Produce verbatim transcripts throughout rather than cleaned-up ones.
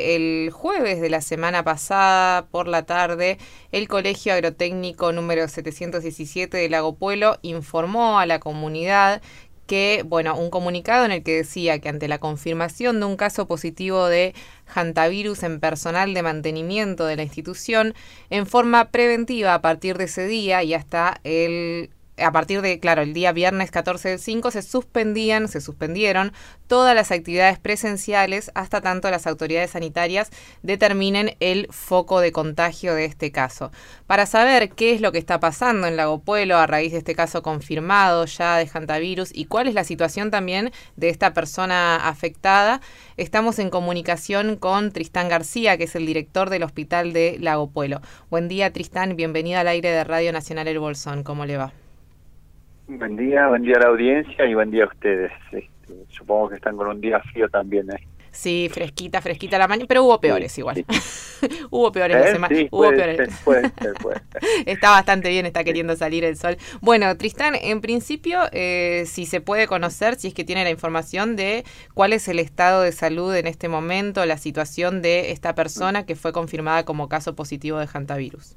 que el jueves de la semana pasada, por la tarde, el Colegio Agrotécnico número setecientos diecisiete de Lago Puelo informó a la comunidad que, bueno, un comunicado en el que decía que ante la confirmación de un caso positivo de hantavirus en personal de mantenimiento de la institución, en forma preventiva a partir de ese día y hasta el a partir de, claro, el día viernes catorce del cinco se suspendían, se suspendieron todas las actividades presenciales hasta tanto las autoridades sanitarias determinen el foco de contagio de este caso. Para saber qué es lo que está pasando en Lago Puelo a raíz de este caso confirmado ya de hantavirus y cuál es la situación también de esta persona afectada, estamos en comunicación con Tristán García, que es el director del Hospital de Lago Puelo. Buen día, Tristán, bienvenido al aire de Radio Nacional El Bolsón. ¿Cómo le va? Buen día, buen día a la audiencia y buen día a ustedes. Este, supongo que están con un día frío también, ¿eh? Sí, fresquita, fresquita la mañana, pero hubo peores sí, igual. Sí. Hubo peores ¿Eh? la semana. Sí, hubo puede peores. Ser, puede ser, puede ser. Está bastante bien, está queriendo salir el sol. Bueno, Tristán, en principio, eh, si se puede conocer, si es que tiene la información de cuál es el estado de salud en este momento, la situación de esta persona que fue confirmada como caso positivo de hantavirus.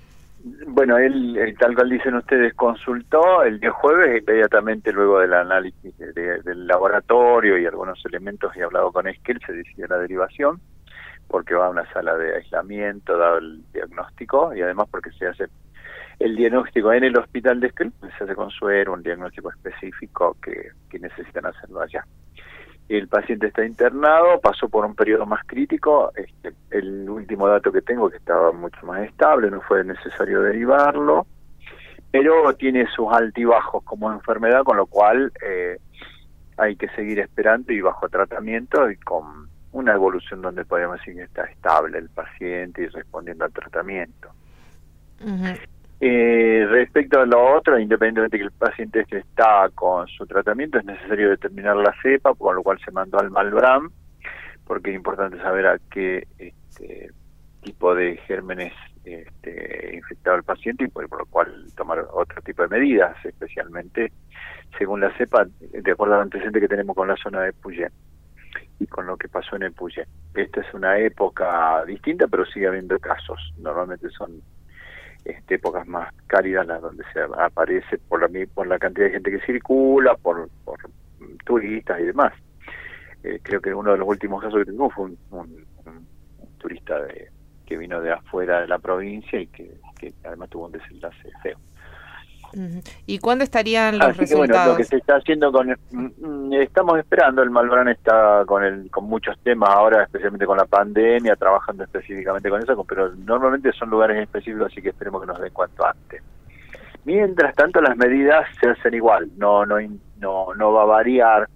Bueno, él, él, tal cual dicen ustedes, consultó el día jueves, inmediatamente luego del análisis de, de, del laboratorio y algunos elementos, y hablado con Esquel, se decidió la derivación, porque va a una sala de aislamiento, dado el diagnóstico, y además porque se hace el diagnóstico en el hospital de Esquel, se hace con suero, un diagnóstico específico que, que necesitan hacerlo allá. El paciente está internado, pasó por un periodo más crítico, este, el último dato que tengo es que estaba mucho más estable, no fue necesario derivarlo, pero tiene sus altibajos como enfermedad, con lo cual eh, hay que seguir esperando y bajo tratamiento y con una evolución donde podemos decir que está estable el paciente y respondiendo al tratamiento. Uh-huh. Eh, respecto a lo otro, independientemente de que el paciente este está con su tratamiento, es necesario determinar la cepa, con lo cual se mandó al Malbrán, porque es importante saber a qué este, tipo de gérmenes este, infectaba el paciente y por, por lo cual tomar otro tipo de medidas, especialmente según la cepa, de acuerdo al antecedente que tenemos con la zona de Puyén y con lo que pasó en el Puyén. Esta es una época distinta, pero sigue habiendo casos. Normalmente son Este, épocas más cálidas, las donde se aparece por la, por la cantidad de gente que circula, por, por turistas y demás. Eh, creo que uno de los últimos casos que tuvimos fue un, un, un, un turista de, que vino de afuera de la provincia y que, que además tuvo un desenlace feo. Uh-huh. ¿Y cuándo estarían los Así resultados? Que, bueno, lo que se está haciendo con mm, estamos esperando, el Malbrán está con el con muchos temas ahora, especialmente con la pandemia, trabajando específicamente con eso, pero normalmente son lugares específicos, así que esperemos que nos den cuanto antes. Mientras tanto, las medidas se hacen igual, no no no no va a variar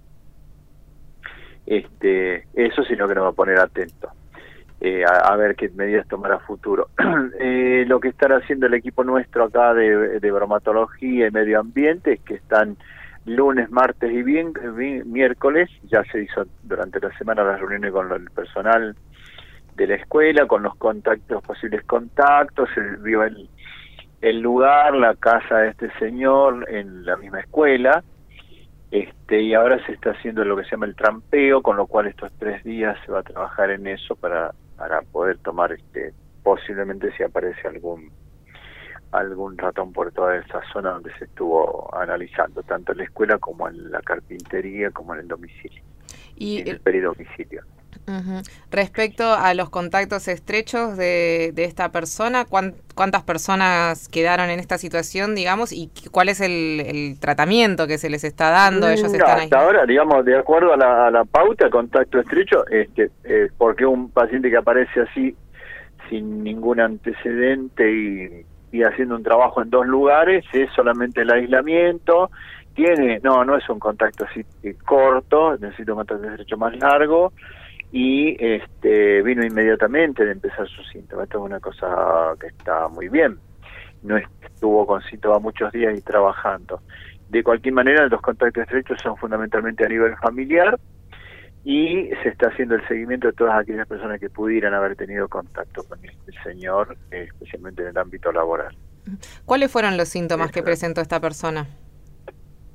este eso, sino que nos va a poner atentos. Eh, a, a ver qué medidas tomar a futuro. eh, lo que está haciendo el equipo nuestro acá de, de bromatología y medio ambiente es que están lunes, martes y bien, bien, miércoles, ya se hizo durante la semana las reuniones con el personal de la escuela, con los contactos, posibles contactos, se vio el, el lugar, la casa de este señor en la misma escuela, este y ahora se está haciendo lo que se llama el trampeo, con lo cual estos tres días se va a trabajar en eso para para poder tomar este posiblemente si aparece algún algún ratón por toda esa zona donde se estuvo analizando, tanto en la escuela como en la carpintería, como en el domicilio, y en el peridomicilio. Uh-huh. Respecto a los contactos estrechos de, de esta persona, ¿cuán, ¿cuántas personas quedaron en esta situación, digamos, y cuál es el, el tratamiento que se les está dando? Ellos no, están hasta ahí. ahora, digamos, de acuerdo a la, a la pauta, contacto estrecho, este, eh, porque un paciente que aparece así, sin ningún antecedente y, y haciendo un trabajo en dos lugares, es solamente el aislamiento, tiene, no, no es un contacto así eh, corto, necesita un contacto estrecho más largo, y este vino inmediatamente de empezar sus síntomas. Esto es una cosa que está muy bien. No estuvo con síntomas muchos días y trabajando. De cualquier manera, los contactos estrechos son fundamentalmente a nivel familiar y se está haciendo el seguimiento de todas aquellas personas que pudieran haber tenido contacto con el señor, especialmente en el ámbito laboral. ¿Cuáles fueron los síntomas Eso. que presentó esta persona?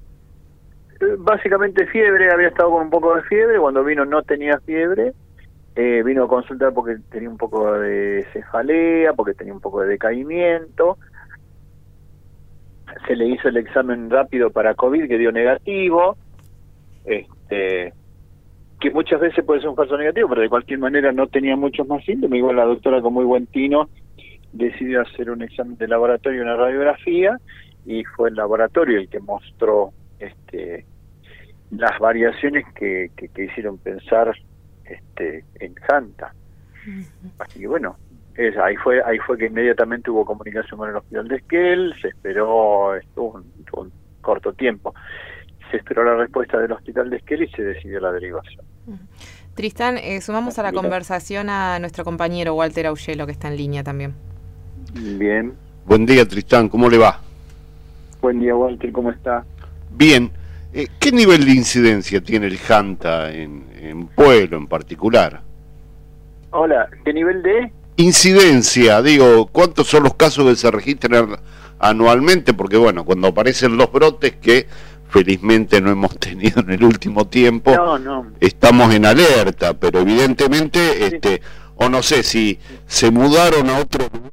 Básicamente fiebre, había estado con un poco de fiebre, cuando vino no tenía fiebre, eh, vino a consultar porque tenía un poco de cefalea, porque tenía un poco de decaimiento. Se le hizo el examen rápido para COVID, que dio negativo, este, que muchas veces puede ser un falso negativo, pero de cualquier manera no tenía muchos más síntomas. Igual la doctora, con muy buen tino, decidió hacer un examen de laboratorio y una radiografía, y fue el laboratorio el que mostró este, las variaciones que, que, que hicieron pensar este, en Hanta. Uh-huh. Así que bueno, es, ahí fue ahí fue que inmediatamente hubo comunicación con el hospital de Esquel, se esperó, estuvo un, un corto tiempo, se esperó la respuesta del hospital de Esquel y se decidió la derivación. Uh-huh. Tristán, eh, sumamos a la conversación a nuestro compañero Walter Augello, que está en línea también. Bien. Buen día, Tristán, ¿cómo le va? Buen día, Walter, ¿cómo está? Bien. Eh, ¿Qué nivel de incidencia tiene el Hanta en, en Pueblo en particular? Hola, ¿qué nivel de...? Incidencia, digo, ¿cuántos son los casos que se registran anualmente? Porque bueno, cuando aparecen los brotes que felizmente no hemos tenido en el último tiempo, no, no. estamos en alerta, pero evidentemente, sí. este, o no sé si se mudaron a otro lugar.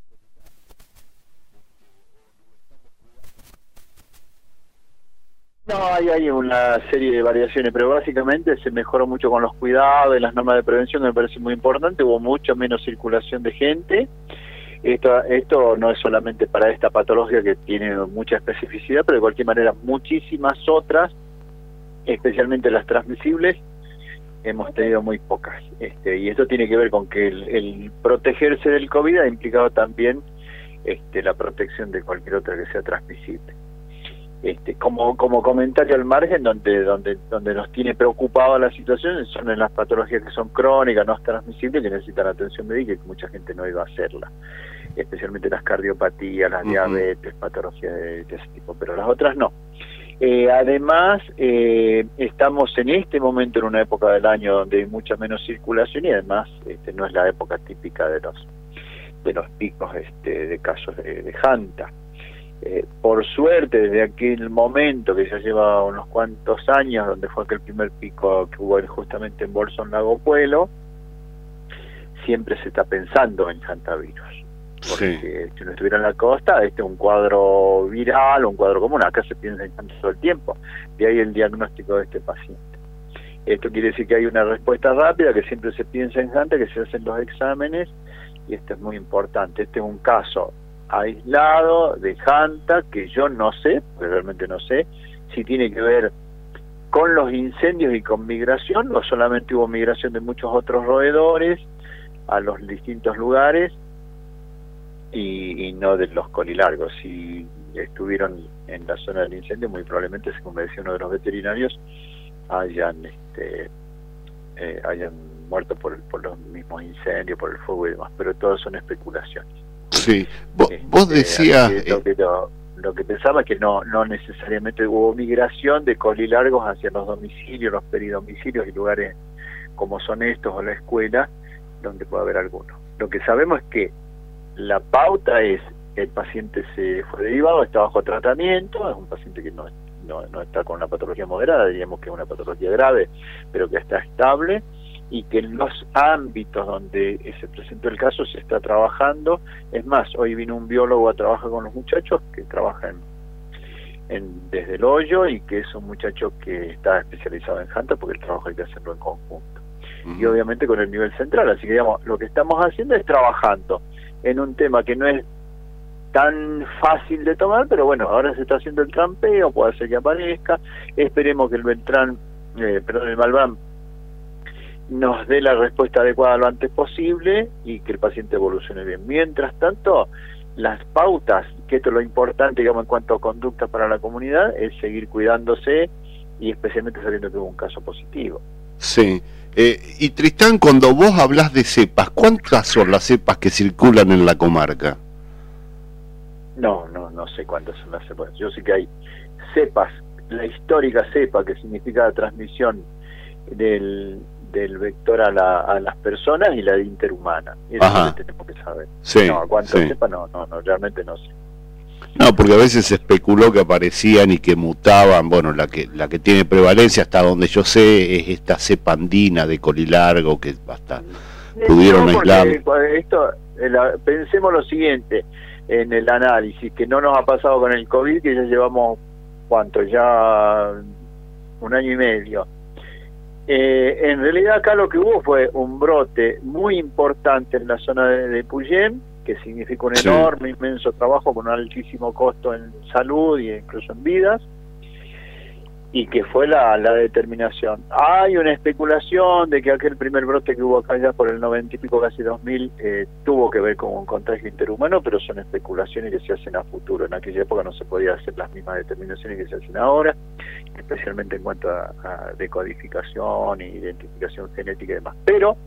No, hay, hay una serie de variaciones, pero básicamente se mejoró mucho con los cuidados y las normas de prevención, que me parece muy importante. Hubo mucho menos circulación de gente. Esto, esto no es solamente para esta patología, que tiene mucha especificidad, pero de cualquier manera muchísimas otras, especialmente las transmisibles, hemos tenido muy pocas. Este, y esto tiene que ver con que el, el protegerse del COVID ha implicado también este, la protección de cualquier otra que sea transmisible. Este, como como comentario al margen, donde donde donde nos tiene preocupado la situación son en las patologías que son crónicas, no transmisibles, que necesitan atención médica y que mucha gente no iba a hacerla, especialmente las cardiopatías, las uh-huh. diabetes, patologías de, de ese tipo, pero las otras no. Eh, además, eh, estamos en este momento en una época del año donde hay mucha menos circulación y además este, no es la época típica de los de los picos este, de casos de, de Hanta. Eh, por suerte, desde aquel momento que ya lleva unos cuantos años, donde fue aquel primer pico que hubo justamente en Bolsón, Lago Puelo, siempre se está pensando en hantavirus. Porque sí. si no estuviera en la costa, este es un cuadro viral, un cuadro común. Acá se piensa en Hanta todo el tiempo. De ahí el diagnóstico de este paciente. Esto quiere decir que hay una respuesta rápida, que siempre se piensa en Hanta, que se hacen los exámenes, y esto es muy importante. Este es un caso aislado de Hanta, que yo no sé, porque realmente no sé, si tiene que ver con los incendios y con migración, o solamente hubo migración de muchos otros roedores a los distintos lugares y, y no de los colilargos. Si estuvieron en la zona del incendio, muy probablemente, según me decía uno de los veterinarios, hayan este eh, hayan muerto por, por los mismos incendios, por el fuego y demás, pero todo son especulaciones. Sí, vos, vos decías... Eh, lo, que, lo, lo que pensaba es que no no necesariamente hubo migración de colilargos hacia los domicilios, los peridomicilios y lugares como son estos o la escuela, donde puede haber alguno. Lo que sabemos es que la pauta es que el paciente se fue derivado, está bajo tratamiento, es un paciente que no, no, no está con una patología moderada, diríamos que es una patología grave, pero que está estable, y que en los ámbitos donde se presentó el caso se está trabajando. Es más, hoy vino un biólogo a trabajar con los muchachos que trabajan en, en, desde el hoyo, y que es un muchacho que está especializado en Hanta, porque el trabajo hay que hacerlo en conjunto. Uh-huh. Y obviamente con el nivel central, así que digamos, lo que estamos haciendo es trabajando en un tema que no es tan fácil de tomar, pero bueno, ahora se está haciendo el trampeo, puede ser que aparezca, esperemos que el Beltrán, eh, perdón, el Malbrán nos dé la respuesta adecuada lo antes posible y que el paciente evolucione bien. Mientras tanto, las pautas, que esto es lo importante, digamos, en cuanto a conducta para la comunidad, es seguir cuidándose, y especialmente sabiendo que hubo un caso positivo. Sí. Eh, y Tristán, cuando vos hablas de cepas, ¿cuántas son las cepas que circulan en la comarca? No, no, no sé cuántas son las cepas. Yo sé que hay cepas, la histórica cepa, que significa la transmisión del del vector a, la, a las personas, y la de interhumana. Eso es lo que tenemos que saber. Sí, no, ¿cuántas sí. cepas? No, no, no, realmente no sé. No, porque a veces se especuló que aparecían y que mutaban. Bueno, la que la que tiene prevalencia, hasta donde yo sé, es esta cepa andina de colilargo, que hasta pudieron no, aislar. Esto, la, pensemos lo siguiente en el análisis, que no nos ha pasado con el COVID, que ya llevamos, ¿cuánto? Ya un año y medio. Eh, en realidad acá lo que hubo fue un brote muy importante en la zona de, de Puyén, que significa un enorme, sí. inmenso trabajo con un altísimo costo en salud e incluso en vidas, y que fue la, la determinación. Hay una especulación de que aquel primer brote que hubo acá ya por el noventa y pico, casi dos mil, eh, tuvo que ver con un contagio interhumano, pero son especulaciones que se hacen a futuro. En aquella época no se podía hacer las mismas determinaciones que se hacen ahora, especialmente en cuanto a, a decodificación e identificación genética y demás. Pero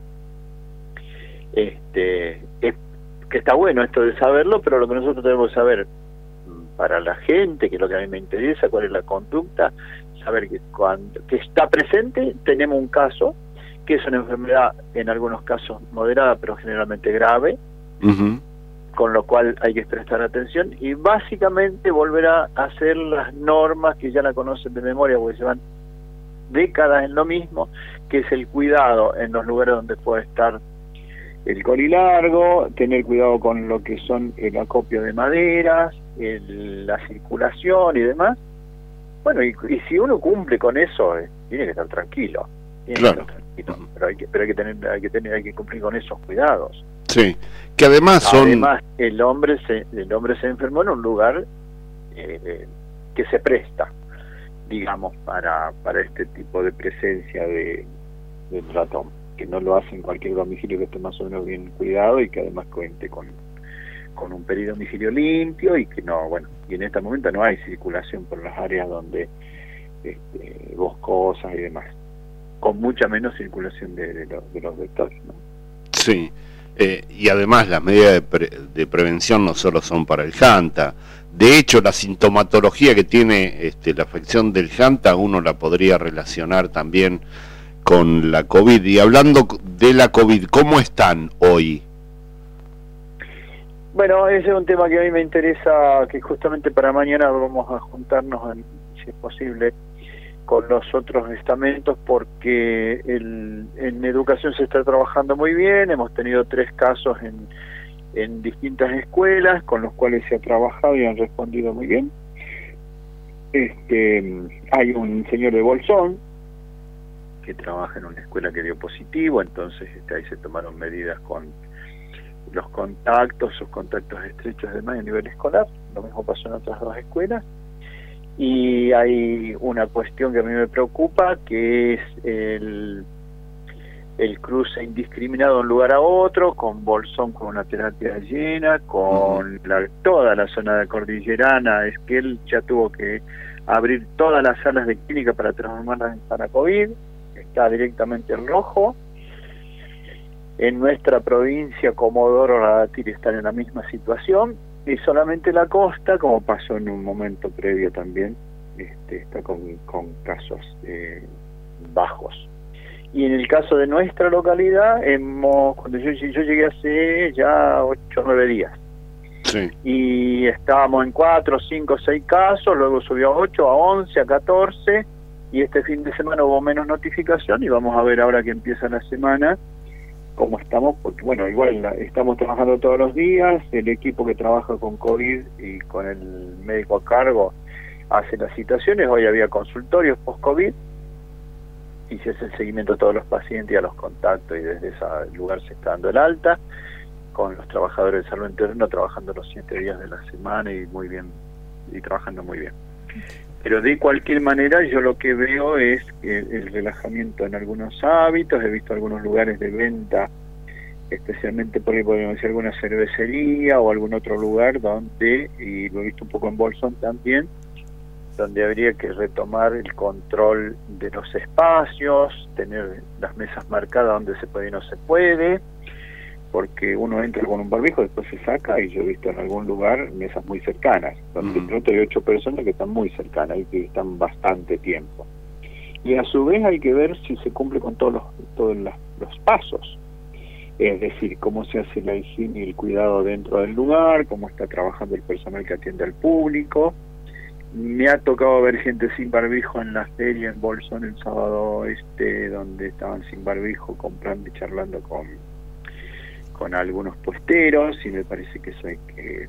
este es que está bueno esto de saberlo, pero lo que nosotros tenemos que saber para la gente, que es lo que a mí me interesa, cuál es la conducta, saber que cuando que está presente tenemos un caso, que es una enfermedad en algunos casos moderada, pero generalmente grave, uh-huh. con lo cual hay que prestar atención, y básicamente volver a hacer las normas que ya la conocen de memoria, porque llevan décadas en lo mismo, que es el cuidado en los lugares donde puede estar el colilargo, tener cuidado con lo que son el acopio de maderas, el, la circulación y demás. Bueno, y, y si uno cumple con eso, eh, tiene que estar tranquilo, tiene claro. que estar tranquilo, pero hay que, pero hay que tener, hay que tener, hay que cumplir con esos cuidados. Sí, que además son. Además, el hombre se, el hombre se enfermó en un lugar eh, eh, que se presta, digamos, para para este tipo de presencia de del ratón, que no lo hace en cualquier domicilio que esté más o menos bien cuidado y que además cuente con, con un peridomicilio limpio y que no, bueno, y en este momento no hay circulación por las áreas donde este, boscosas y demás, con mucha menos circulación de, de, los, de los vectores, ¿no? Sí, eh, y además las medidas de, pre, de prevención no solo son para el Hanta. De hecho, la sintomatología que tiene este, la afección del Hanta, uno la podría relacionar también con la COVID. Y hablando de la COVID, ¿cómo están hoy? Bueno, ese es un tema que a mí me interesa, que justamente para mañana vamos a juntarnos, en, si es posible, con los otros estamentos, porque el, en educación se está trabajando muy bien. Hemos tenido tres casos en, en distintas escuelas, con los cuales se ha trabajado y han respondido muy bien. Este, hay un señor de Bolsón que trabaja en una escuela que dio positivo, entonces este, ahí se tomaron medidas con los contactos, sus contactos estrechos demás a nivel escolar. Lo mismo pasó en otras dos escuelas. Y hay una cuestión que a mí me preocupa, que es el, el cruce indiscriminado de un lugar a otro, con Bolsón con una terapia llena, con la, toda la zona de Cordillerana. Es que él ya tuvo que abrir todas las salas de clínica para transformarlas en zona COVID, está directamente en rojo. En nuestra provincia, Comodoro Radatil están en la misma situación, y solamente la costa, como pasó en un momento previo también, este, está con, con casos eh, bajos. Y en el caso de nuestra localidad, hemos, cuando yo, yo llegué hace ya ocho o nueve días, sí. y estábamos en cuatro, cinco, seis casos, luego subió a ocho, a once, a catorce, y este fin de semana hubo menos notificación, y vamos a ver ahora que empieza la semana cómo estamos, porque bueno, igual estamos trabajando todos los días, el equipo que trabaja con COVID y con el médico a cargo hace las citaciones. Hoy había consultorios post-COVID y se hace el seguimiento a todos los pacientes y a los contactos, y desde ese lugar se está dando el alta, con los trabajadores de salud en terreno trabajando los siete días de la semana y muy bien, y trabajando muy bien. Pero de cualquier manera yo lo que veo es que el relajamiento en algunos hábitos. He visto algunos lugares de venta, especialmente por ahí podemos decir alguna cervecería o algún otro lugar donde, y lo he visto un poco en Bolsón también, donde habría que retomar el control de los espacios, tener las mesas marcadas donde se puede y no se puede, porque uno entra con un barbijo, después se saca, y yo he visto en algún lugar mesas muy cercanas, donde de pronto hay ocho personas que están muy cercanas y que están bastante tiempo. Y a su vez hay que ver si se cumple con todos los, todos los, los pasos. es decir, cómo se hace la higiene y el cuidado dentro del lugar, cómo está trabajando el personal que atiende al público. Me ha tocado ver gente sin barbijo en la feria en Bolsón el sábado este, donde estaban sin barbijo comprando y charlando con, con algunos puesteros, y me parece que eso hay que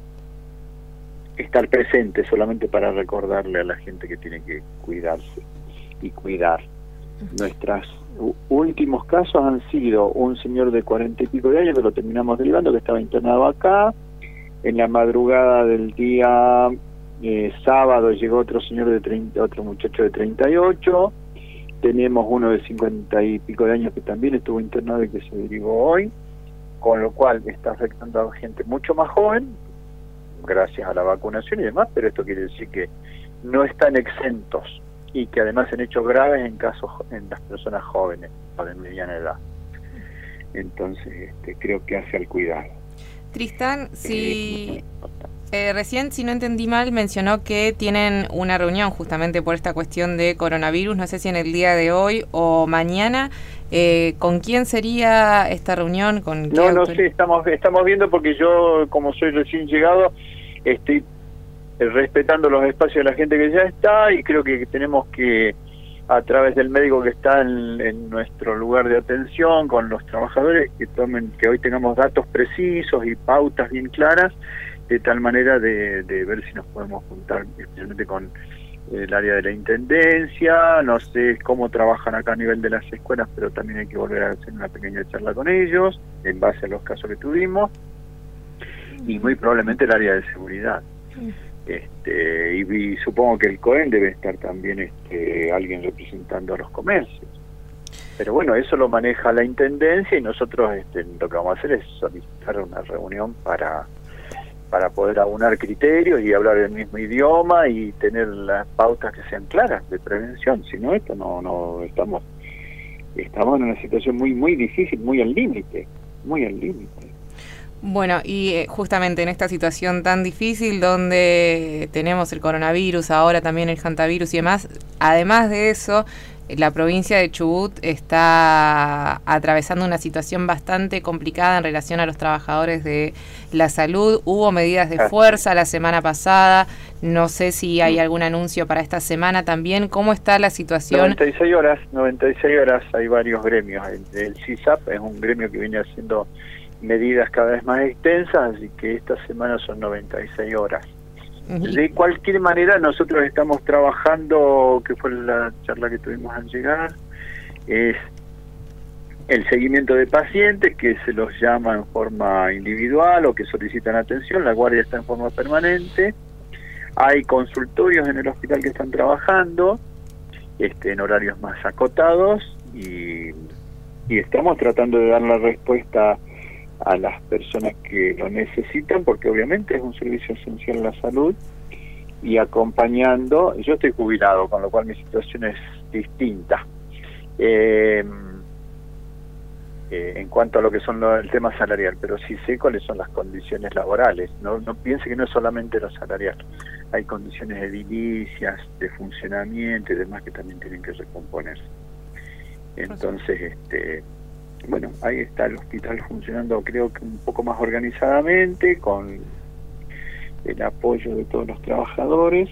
estar presente solamente para recordarle a la gente que tiene que cuidarse y cuidar. Nuestros últimos casos han sido un señor de cuarenta y pico de años que lo terminamos derivando, que estaba internado acá. En la madrugada del día eh, sábado llegó otro señor de treinta, otro muchacho de treinta y ocho. Tenemos uno de cincuenta y pico de años que también estuvo internado y que se derivó hoy, con lo cual está afectando a gente mucho más joven, gracias a la vacunación y demás, pero esto quiere decir que no están exentos y que además han hecho graves en casos en las personas jóvenes o de mediana edad. Entonces este, creo que hace al cuidado. Tristán, si eh, recién, si no entendí mal, mencionó que tienen una reunión justamente por esta cuestión de coronavirus, no sé si en el día de hoy o mañana. Eh, ¿Con quién sería esta reunión? ¿Con no, no sé, estamos, estamos viendo, porque yo, como soy recién llegado, estoy respetando los espacios de la gente que ya está, y creo que tenemos que, a través del médico que está en, en nuestro lugar de atención, con los trabajadores, que tomen, que hoy tengamos datos precisos y pautas bien claras, de tal manera de, de ver si nos podemos juntar, especialmente con el área de la intendencia. No sé cómo trabajan acá a nivel de las escuelas, pero también hay que volver a hacer una pequeña charla con ellos, en base a los casos que tuvimos, y muy probablemente el área de seguridad. Este, y, y supongo que el COEN debe estar también este, alguien representando a los comercios. Pero bueno, eso lo maneja la intendencia, y nosotros este, lo que vamos a hacer es solicitar una reunión para para poder aunar criterios y hablar el mismo idioma y tener las pautas que sean claras de prevención. Si no, esto no, no estamos estamos en una situación muy muy difícil, muy al límite, muy al límite. Bueno, y eh, justamente en esta situación tan difícil donde tenemos el coronavirus, ahora también el hantavirus y demás, además de eso, la provincia de Chubut está atravesando una situación bastante complicada en relación a los trabajadores de la salud. Hubo medidas de fuerza la semana pasada, no sé si hay algún anuncio para esta semana también. ¿Cómo está la situación? noventa y seis horas, noventa y seis horas, hay varios gremios. El, el C I S A P es un gremio que viene haciendo medidas cada vez más extensas, así que esta semana son noventa y seis horas. De cualquier manera, nosotros estamos trabajando, que fue la charla que tuvimos al llegar, es el seguimiento de pacientes que se los llama en forma individual o que solicitan atención. La guardia está en forma permanente. Hay consultorios en el hospital que están trabajando este, en horarios más acotados, y, y estamos tratando de dar la respuesta a las personas que lo necesitan, porque obviamente es un servicio esencial en la salud, y acompañando. Yo estoy jubilado, con lo cual mi situación es distinta. Eh, eh, en cuanto a lo que son lo, el tema salarial, pero sí sé cuáles son las condiciones laborales. No, no piense que no es solamente lo salarial, hay condiciones edilicias, de funcionamiento y demás que también tienen que recomponerse. Entonces, este bueno, ahí está el hospital funcionando, creo que un poco más organizadamente, con el apoyo de todos los trabajadores,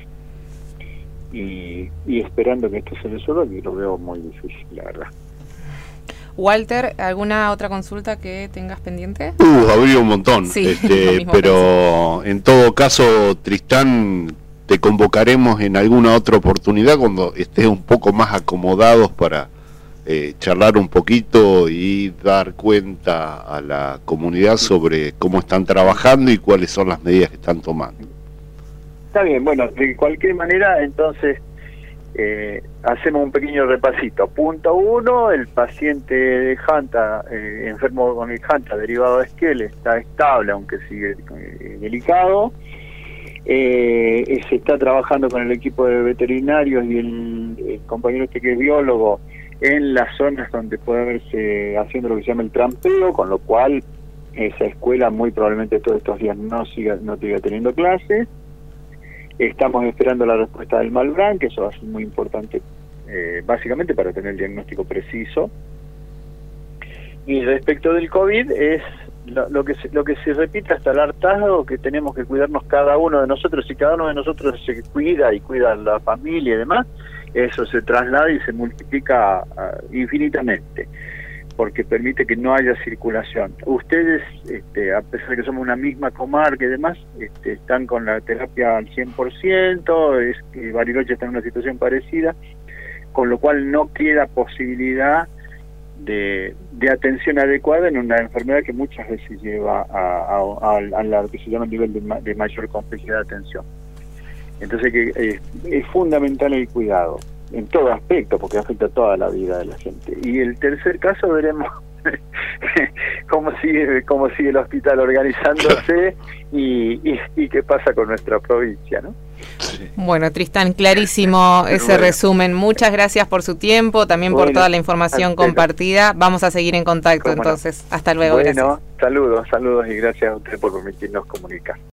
y, y esperando que esto se resuelva, que lo veo muy difícil, la verdad. Walter, ¿alguna otra consulta que tengas pendiente? Uh, habría un montón, sí, este, pero pensé. En todo caso, Tristán, te convocaremos en alguna otra oportunidad cuando estés un poco más acomodados para Eh, charlar un poquito y dar cuenta a la comunidad sobre cómo están trabajando y cuáles son las medidas que están tomando. Está bien, bueno, de cualquier manera, entonces eh, hacemos un pequeño repasito. Punto uno, el paciente de Hanta, eh, enfermo con el Hanta derivado de Esquel, está estable, aunque sigue eh, delicado. Eh, se está trabajando con el equipo de veterinarios y el, el compañero este que es biólogo en las zonas donde puede haberse haciendo lo que se llama el trampeo, con lo cual esa escuela muy probablemente todos estos días no siga no siga teniendo clases. Estamos esperando la respuesta del Malbrán, que eso va a ser muy importante, eh, básicamente para tener el diagnóstico preciso. Y respecto del COVID, es lo, lo que se, lo que se repite hasta el hartazgo, que tenemos que cuidarnos cada uno de nosotros. Si cada uno de nosotros se cuida y cuida a la familia y demás, eso se traslada y se multiplica uh, infinitamente, porque permite que no haya circulación. Ustedes, este, a pesar de que somos una misma comarca y demás, este, están con la terapia al cien por ciento, es que Bariloche está en una situación parecida, con lo cual no queda posibilidad de, de atención adecuada en una enfermedad que muchas veces lleva a, a, a, a la que se llama nivel de, ma, de mayor complejidad de atención. Entonces que es, es fundamental el cuidado, en todo aspecto, porque afecta a toda la vida de la gente. Y el tercer caso veremos cómo sigue cómo sigue el hospital organizándose y, y, y qué pasa con nuestra provincia, ¿no? Sí. Bueno, Tristán, clarísimo ese bueno. resumen. Muchas gracias por su tiempo, también bueno, por toda la información compartida. Vamos a seguir en contacto entonces. No? Hasta luego. Bueno, gracias. Saludos, saludos y gracias a usted por permitirnos comunicar.